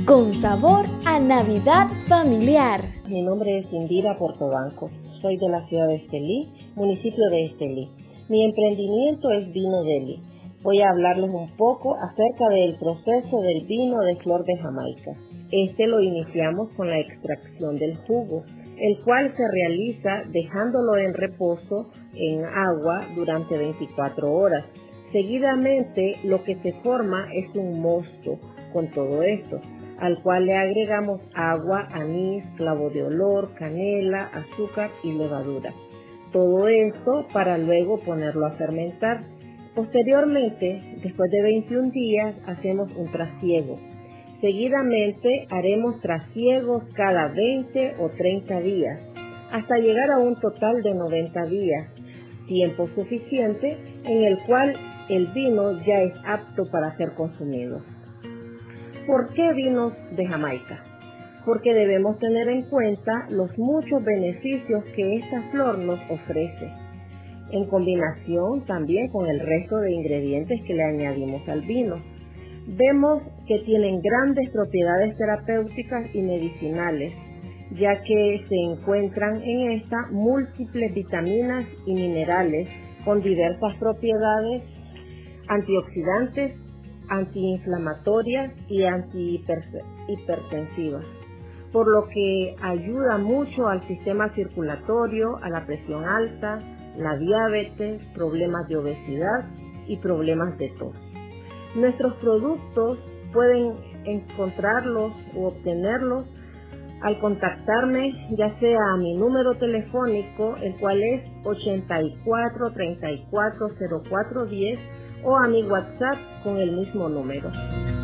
con sabor a Navidad familiar. Mi nombre es Indira Portobanco, soy de la ciudad de Estelí, municipio de Estelí. Mi emprendimiento es Vino Deli. Voy a hablarles un poco acerca del proceso del vino de flor de Jamaica. Este lo iniciamos con la extracción del jugo, el cual se realiza dejándolo en reposo en agua durante 24 horas. Seguidamente, lo que se forma es un mosto con todo esto, al cual le agregamos agua, anís, clavo de olor, canela, azúcar y levadura. Todo esto para luego ponerlo a fermentar. Posteriormente, después de 21 días, hacemos un trasiego. Seguidamente, haremos trasiegos cada 20 o 30 días, hasta llegar a un total de 90 días, tiempo suficiente en el cual el vino ya es apto para ser consumido. ¿Por qué vinos de Jamaica? Porque debemos tener en cuenta los muchos beneficios que esta flor nos ofrece, en combinación también con el resto de ingredientes que le añadimos al vino. Vemos que tienen grandes propiedades terapéuticas y medicinales, ya que se encuentran en esta múltiples vitaminas y minerales con diversas propiedades antioxidantes, antiinflamatorias y antihipertensivas, por lo que ayuda mucho al sistema circulatorio, a la presión alta, la diabetes, problemas de obesidad y problemas de tos. Nuestros productos pueden encontrarlos o obtenerlos al contactarme, ya sea a mi número telefónico, el cual es 84 34 04 10, o a mi WhatsApp con el mismo número.